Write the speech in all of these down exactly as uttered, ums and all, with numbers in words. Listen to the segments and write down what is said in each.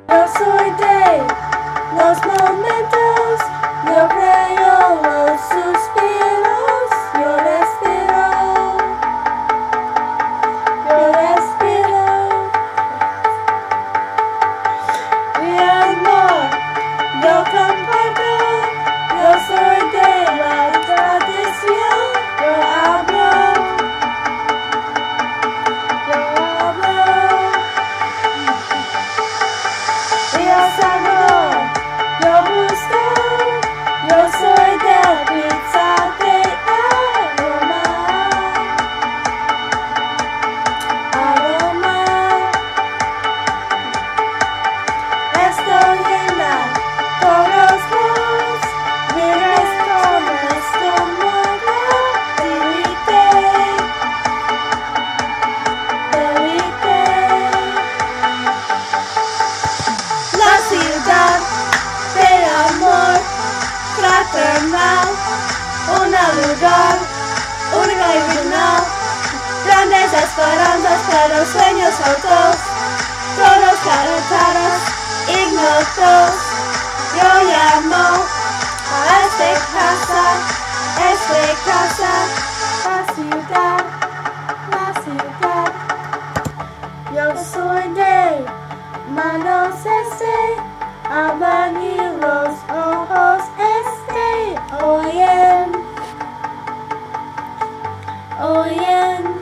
Yo soy de los momentos, yo creo los suspiros, yo respiro, yo respiro. Mi amor, yo comparto, yo soy de la tradición, yo hablo, yo hablo. Yo salgo, yo busco, yo soy de pizza de aroma, aroma. Estoy en la todos mires como estómago, delite, delite. La ciudad de amor fraternal, un lugar, único y original, grandes esperanzas pero sueños altos, todos carreteras, ignotos. Yo llamo a esta casa, esta casa, la ciudad, la ciudad. Yo soy de manos este, hablan y los ojos este, oyen, oyen.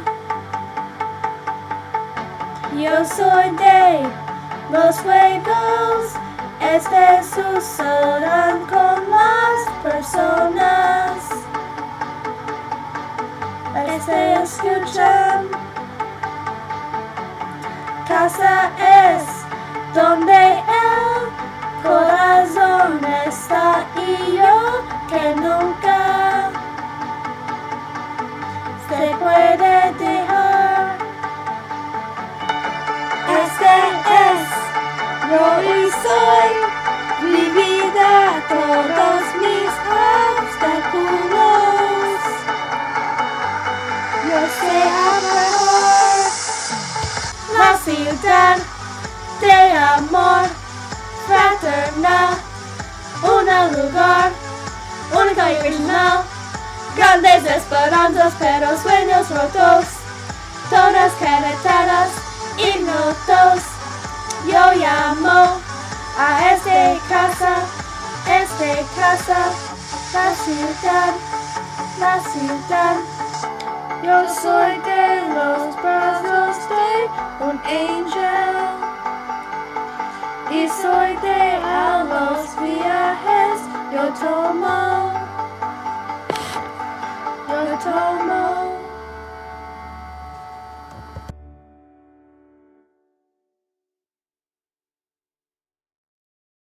Yo soy de los juegos, este sucederán con las personas, este escuchan. Casa es donde el corazón está y yo que nunca se puede dejar. Este es yo y soy mi vida, todos mis obstáculos. Yo sé amor, la ciudad de amor fraternal, un lugar único y original, grandes esperanzas pero sueños rotos, todas carreteras, ignotos. Yo llamo a esta casa, esta casa, la ciudad, la ciudad. Yo soy de los brazos de un ángel y soy de a los viajes. Yo tomo, yo tomo.